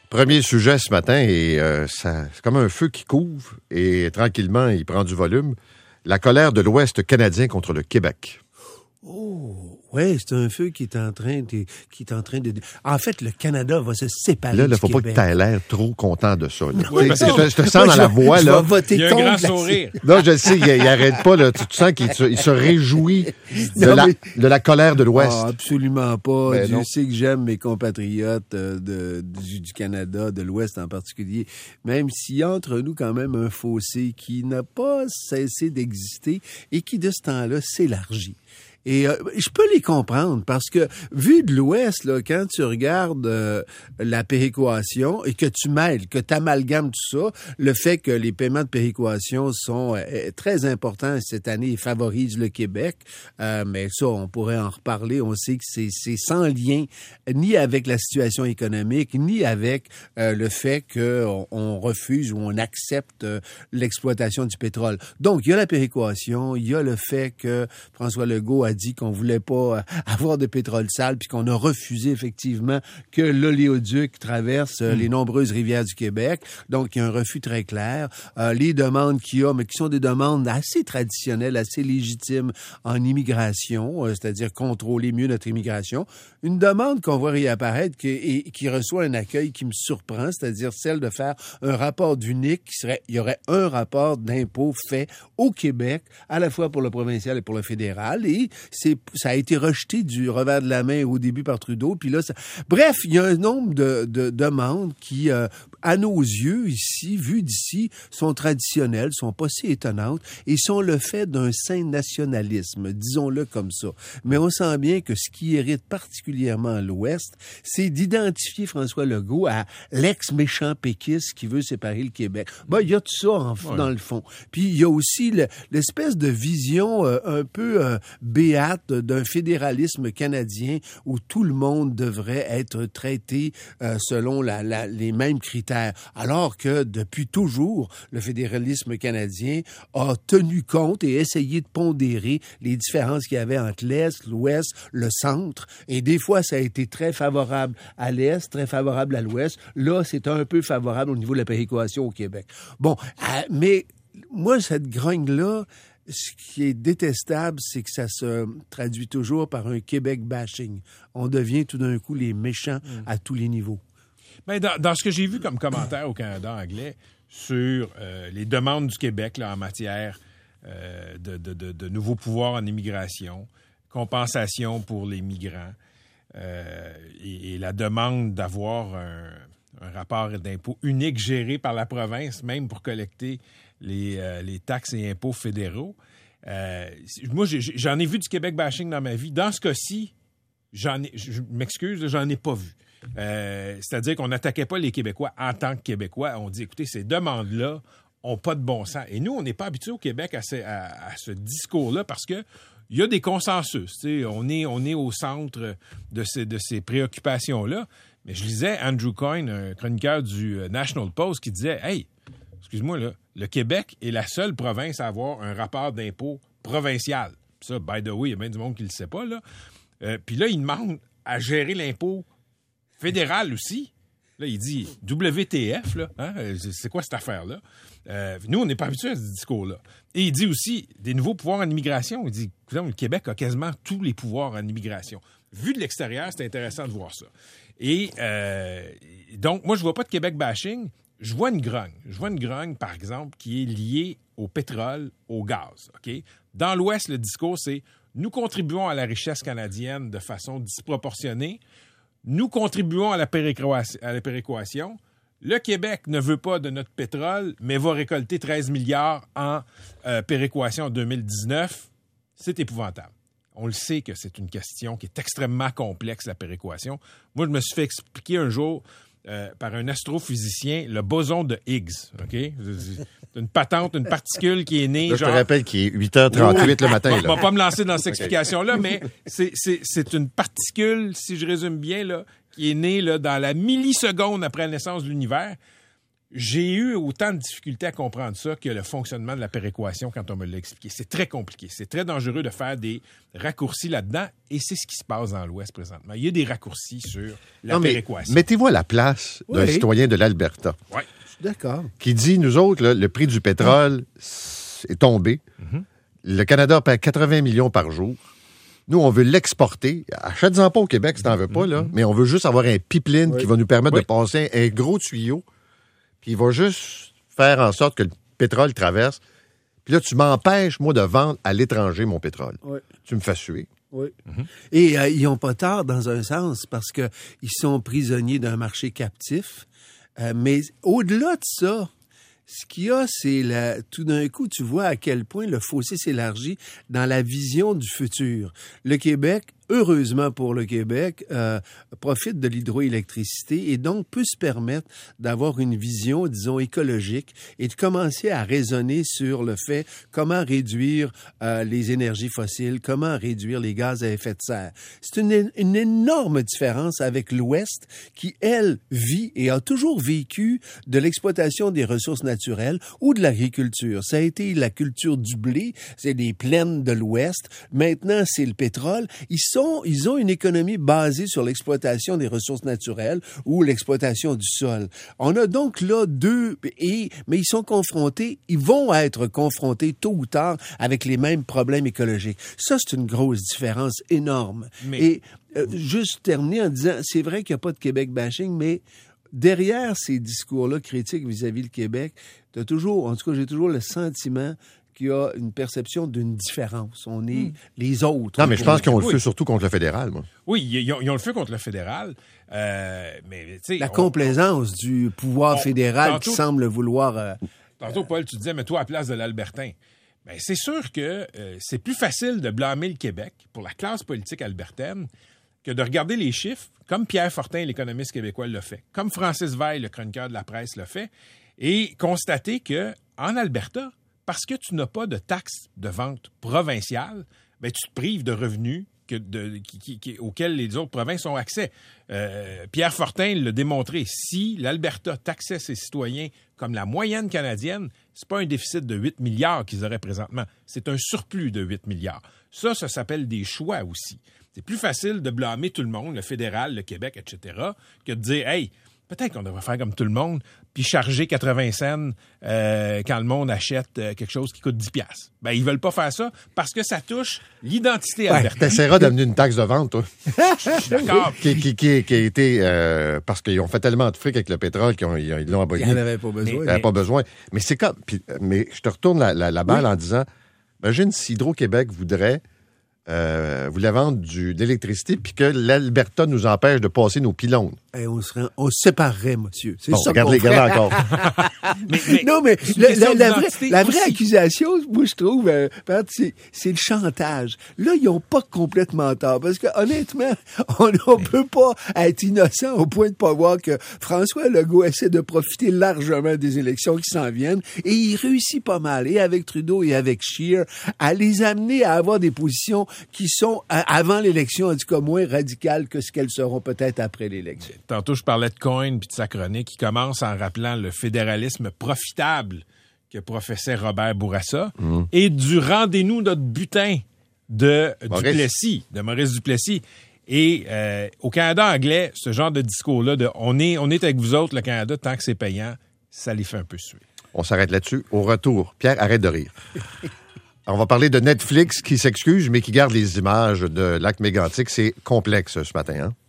Premier sujet ce matin, et c'est comme un feu qui couvre, et tranquillement, il prend du volume. La colère de l'Ouest canadien contre le Québec. Oh, ouais, c'est un feu qui est en train de... En fait, le Canada va se séparer Là, du faut Québec. pas que tu aies l'air trop content de ça. Là. Oui, parce que je te sens dans la voix. Je là. vais voter Il y a un contre grand la- sourire. Non, je le sais, il arrête pas. Là. Tu sens qu'il se réjouit de la colère de l'Ouest. Ah, absolument pas. Ben Dieu non. sait que j'aime mes compatriotes du Canada, de l'Ouest en particulier, même s'il y a entre nous quand même un fossé qui n'a pas cessé d'exister et qui, de ce temps-là, s'élargit. Et je peux les comprendre parce que, vu de l'Ouest, là, quand tu regardes la péréquation et que tu mêles, que tu amalgames tout ça, le fait que les paiements de péréquation sont très importants cette année et favorisent le Québec, mais ça, on pourrait en reparler. On sait que c'est sans lien ni avec la situation économique, ni avec le fait qu'on refuse ou on accepte l'exploitation du pétrole. Donc, il y a la péréquation, il y a le fait que François Legault a dit qu'on voulait pas avoir de pétrole sale, puis qu'on a refusé effectivement que l'oléoduc traverse les nombreuses rivières du Québec. Donc, il y a un refus très clair. Les demandes qu'il y a, mais qui sont des demandes assez traditionnelles, assez légitimes en immigration, c'est-à-dire contrôler mieux notre immigration. Une demande qu'on voit réapparaître et qui reçoit un accueil qui me surprend, c'est-à-dire celle de faire un rapport d'unique qui serait, il y aurait un rapport d'impôt fait au Québec, à la fois pour le provincial et pour le fédéral, et ça a été rejeté du revers de la main au début par Trudeau, puis là, bref, il y a un nombre de demandes qui, à nos yeux, ici, vues d'ici, sont traditionnelles, sont pas si étonnantes, et sont le fait d'un sain nationalisme, disons-le comme ça. Mais on sent bien que ce qui irrite particulièrement l'Ouest, c'est d'identifier François Legault à l'ex-méchant péquiste qui veut séparer le Québec. Ben, il y a tout ça dans le fond. Puis il y a aussi l'espèce de vision un peu béate d'un fédéralisme canadien où tout le monde devrait être traité selon les mêmes critères. Alors que depuis toujours, le fédéralisme canadien a tenu compte et essayé de pondérer les différences qu'il y avait entre l'Est, l'Ouest, le centre. Et des fois, ça a été très favorable à l'Est, très favorable à l'Ouest. Là, c'est un peu favorable au niveau de la péréquation au Québec. Bon, mais moi, cette grogne-là, ce qui est détestable, c'est que ça se traduit toujours par un Québec bashing. On devient tout d'un coup les méchants à tous les niveaux. Ben, dans ce que j'ai vu comme commentaire au Canada anglais sur les demandes du Québec là, en matière de nouveaux pouvoirs en immigration, compensation pour les migrants et la demande d'avoir un rapport d'impôt unique géré par la province, même pour collecter les taxes et impôts fédéraux. Moi, j'en ai vu du Québec bashing dans ma vie. Dans ce cas-ci, je m'excuse, j'en ai pas vu. C'est-à-dire qu'on n'attaquait pas les Québécois en tant que Québécois. On dit, écoutez, ces demandes-là ont pas de bon sens. Et nous, on n'est pas habitués au Québec à ce discours-là parce que il y a des consensus. On est au centre de ces préoccupations-là. Mais je lisais Andrew Coyne, un chroniqueur du National Post, qui disait, hey, excuse-moi, là, le Québec est la seule province à avoir un rapport d'impôt provincial. Ça, by the way, il y a bien du monde qui ne le sait pas, là. Puis là, il demande à gérer l'impôt fédéral aussi. Là, il dit WTF, là, hein? C'est quoi cette affaire-là? Nous, on n'est pas habitués à ce discours-là. Et il dit aussi des nouveaux pouvoirs en immigration. Il dit, le Québec a quasiment tous les pouvoirs en immigration. Vu de l'extérieur, c'est intéressant de voir ça. Et donc, moi, je vois pas de Québec bashing. Je vois une grogne. Je vois une grogne, par exemple, qui est liée au pétrole, au gaz. OK? Dans l'Ouest, le discours, c'est « Nous contribuons à la richesse canadienne de façon disproportionnée. Nous contribuons à la péréquation. Le Québec ne veut pas de notre pétrole, mais va récolter 13 milliards en péréquation en 2019. C'est épouvantable. » On le sait que c'est une question qui est extrêmement complexe, la péréquation. Moi, je me suis fait expliquer un jour par un astrophysicien le boson de Higgs. OK? C'est une patente, une particule qui est née. Là, je te rappelle qu'il est 8h38 le matin. Je ne vais pas me lancer dans cette explication-là, mais c'est une particule, si je résume bien, là, qui est née là, dans la milliseconde après la naissance de l'univers. j'ai eu autant de difficultés à comprendre ça que le fonctionnement de la péréquation quand on me l'a expliqué. C'est très compliqué. C'est très dangereux de faire des raccourcis là-dedans et c'est ce qui se passe dans l'Ouest présentement. Il y a des raccourcis sur la péréquation. Mettez-vous à la place d'un citoyen de l'Alberta. Oui. D'accord. Qui dit, nous autres, là, le prix du pétrole est tombé. Mm-hmm. Le Canada perd 80 millions par jour. Nous, on veut l'exporter. Achète-en pas au Québec si t'en veux pas, là. Mais on veut juste avoir un pipeline qui va nous permettre de passer un gros tuyau. Puis il va juste faire en sorte que le pétrole traverse. Puis là, tu m'empêches, moi, de vendre à l'étranger mon pétrole. Oui. Tu me fais suer. Oui. Mm-hmm. Et ils n'ont pas tort dans un sens parce qu'ils sont prisonniers d'un marché captif. Mais au-delà de ça, ce qu'il y a, c'est tout d'un coup, tu vois à quel point le fossé s'élargit dans la vision du futur. Le Québec, heureusement pour le Québec, profite de l'hydroélectricité et donc peut se permettre d'avoir une vision, disons, écologique et de commencer à raisonner sur le fait comment réduire les énergies fossiles, comment réduire les gaz à effet de serre. C'est une énorme différence avec l'Ouest qui, elle, vit et a toujours vécu de l'exploitation des ressources naturelles ou de l'agriculture. Ça a été la culture du blé, c'est des plaines de l'Ouest. Maintenant, c'est le pétrole. Ils ont une économie basée sur l'exploitation des ressources naturelles ou l'exploitation du sol. On a donc là mais ils vont être confrontés tôt ou tard avec les mêmes problèmes écologiques. Ça, c'est une grosse différence énorme. Et juste terminer en disant, c'est vrai qu'il n'y a pas de Québec bashing, mais derrière ces discours-là critiques vis-à-vis le Québec, en tout cas, j'ai toujours le sentiment qu'il y a une perception d'une différence. On est les autres. Non, mais je pense qu'ils ont le feu surtout contre le fédéral, moi. Oui, ils ont le feu contre le fédéral. Mais, la complaisance du pouvoir fédéral qui semble vouloir... Tantôt, Paul, tu disais, mets-toi à la place de l'Albertain. Bien, c'est sûr que c'est plus facile de blâmer le Québec pour la classe politique albertaine que de regarder les chiffres, comme Pierre Fortin, l'économiste québécois, l'a fait, comme Francis Veil, le chroniqueur de la presse, l'a fait, et constater qu'en Alberta, parce que tu n'as pas de taxe de vente provinciale, bien, tu te prives de revenus auxquels les autres provinces ont accès. Pierre Fortin l'a démontré. Si l'Alberta taxait ses citoyens comme la moyenne canadienne, c'est pas un déficit de 8 milliards qu'ils auraient présentement. C'est un surplus de 8 milliards. Ça s'appelle des choix aussi. C'est plus facile de blâmer tout le monde, le fédéral, le Québec, etc., que de dire « Hey, peut-être qu'on devrait faire comme tout le monde, puis charger 80 cents quand le monde achète quelque chose qui coûte 10 piastres. » Ben, ils veulent pas faire ça parce que ça touche l'identité albertaine. T'essaieras d'amener une taxe de vente, toi. Je suis d'accord. Qui a été... parce qu'ils ont fait tellement de fric avec le pétrole qu'ils l'ont aboli. Ils n'en avaient pas besoin. Ils n'avaient pas besoin. Mais c'est comme... mais je te retourne la balle en disant, imagine si Hydro-Québec voudrait vendre de l'électricité puis que l'Alberta nous empêche de passer nos pylônes. On se séparerait, monsieur. C'est ça regardez encore. Non, mais la vraie accusation, moi, je trouve, c'est le chantage. Là, ils n'ont pas complètement tort. Parce que, honnêtement, on ne peut pas être innocent au point de ne pas voir que François Legault essaie de profiter largement des élections qui s'en viennent. Et il réussit pas mal, et avec Trudeau et avec Scheer, à les amener à avoir des positions qui sont, avant l'élection, en tout cas, moins radicales que ce qu'elles seront peut-être après l'élection. Tantôt, je parlais de Coyne puis de sa chronique qui commence en rappelant le fédéralisme profitable que professait Robert Bourassa et du rendez-nous notre butin de Maurice Duplessis. Et au Canada anglais, ce genre de discours-là de on est avec vous autres, le Canada, tant que c'est payant, ça les fait un peu suer. On s'arrête là-dessus. Au retour, Pierre, arrête de rire. On va parler de Netflix qui s'excuse, mais qui garde les images de Lac-Mégantic. C'est complexe ce matin, hein?